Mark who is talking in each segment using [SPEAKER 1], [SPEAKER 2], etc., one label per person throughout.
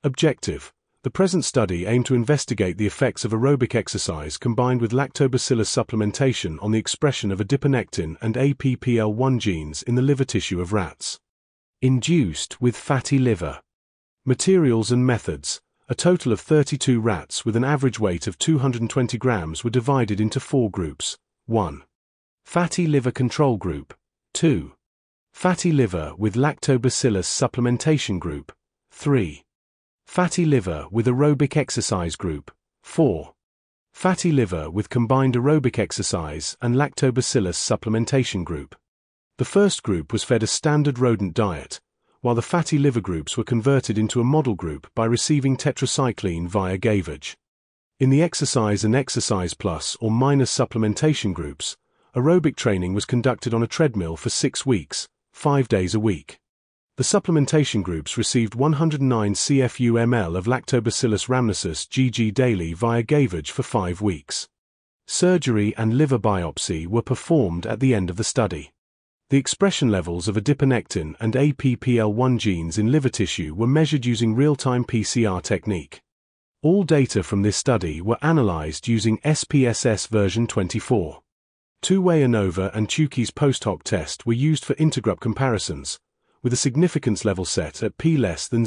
[SPEAKER 1] Objective: the present study aimed to investigate the effects of aerobic exercise combined with lactobacillus supplementation on the expression of adiponectin and APPL1 genes in the liver tissue of rats. Induced with fatty liver. Materials and methods. A total of 32 rats with an average weight of 220 grams were divided into 4 groups. 1. Fatty liver control group. 2. Fatty liver with lactobacillus supplementation group. 3. Fatty liver with aerobic exercise group. 4. Fatty liver with combined aerobic exercise and lactobacillus supplementation group. The first group was fed a standard rodent diet, while the fatty liver groups were converted into a model group by receiving tetracycline via gavage. In the exercise and exercise plus or minus supplementation groups, aerobic training was conducted on a treadmill for 6 weeks, 5 days a week. The supplementation groups received 109 CFU/ml of Lactobacillus rhamnosus GG daily via gavage for 5 weeks. Surgery and liver biopsy were performed at the end of the study. The expression levels of adiponectin and APPL1 genes in liver tissue were measured using real-time PCR technique. All data from this study were analyzed using SPSS version 24. Two-way ANOVA and Tukey's post-hoc test were used for intergroup comparisons, with a significance level set at p less than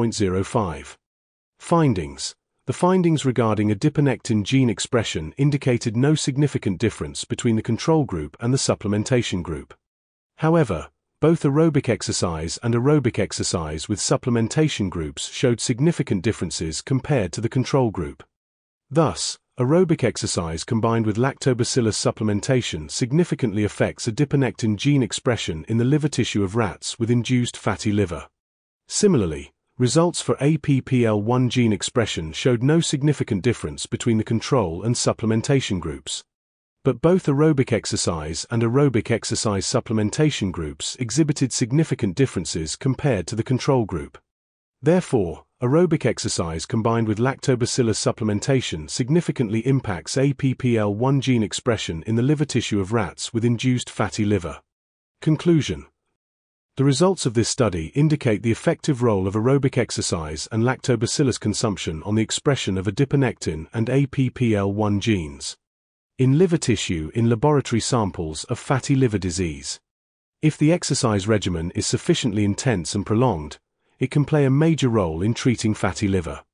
[SPEAKER 1] 0.05. Findings. The findings regarding adiponectin gene expression indicated no significant difference between the control group and the supplementation group. However, both aerobic exercise and aerobic exercise with supplementation groups showed significant differences compared to the control group. Thus, aerobic exercise combined with lactobacillus supplementation significantly affects adiponectin gene expression in the liver tissue of rats with induced fatty liver. Similarly, results for APPL1 gene expression showed no significant difference between the control and supplementation groups. But both aerobic exercise and aerobic exercise supplementation groups exhibited significant differences compared to the control group. Therefore, aerobic exercise combined with lactobacillus supplementation significantly impacts APPL1 gene expression in the liver tissue of rats with induced fatty liver. Conclusion. The results of this study indicate the effective role of aerobic exercise and lactobacillus consumption on the expression of adiponectin and APPL1 genes in liver tissue in laboratory samples of fatty liver disease. If the exercise regimen is sufficiently intense and prolonged, it can play a major role in treating fatty liver.